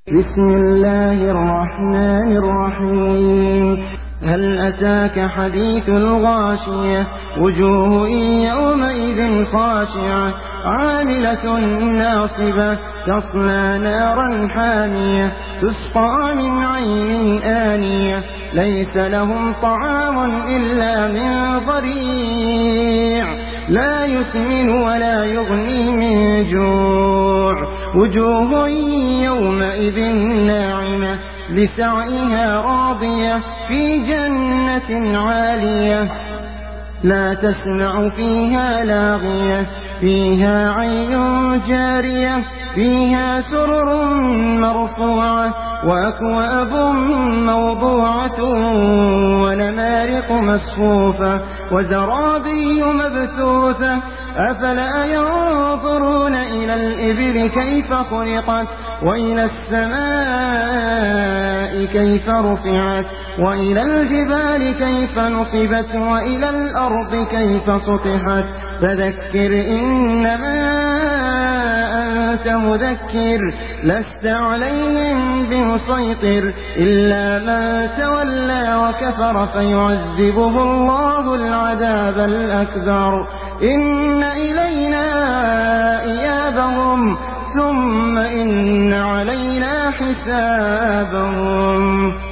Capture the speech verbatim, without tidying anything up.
بسم الله الرحمن الرحيم. هل أتاك حديث الغاشية؟ وجوه يومئذ خاشعة عاملة ناصبة تصلى نارا حامية تسقى من عين آنية ليس لهم طعام إلا من ضريع لا يسمن ولا يغني من جوع. وجوه يومئذ ناعمة لسعيها راضية في جنة عالية لا تسمع فيها لاغية فيها عين جارية فيها سرر مرفوعة وأكواب موضوعة ونمارق مصفوفة وزرابي مبثوثة أفلا ينظرون إلى الإبل كيف خلقت وإلى السماء كيف رفعت وإلى الجبال كيف نصبت وإلى الأرض كيف سطحت فذكر إنما أنت مذكر لست عليهم بمسيطر إلا من تولى وكفر فيعذبه الله العذاب الأكبر. إن إلينا إيابهم ثم إن علينا حسابهم.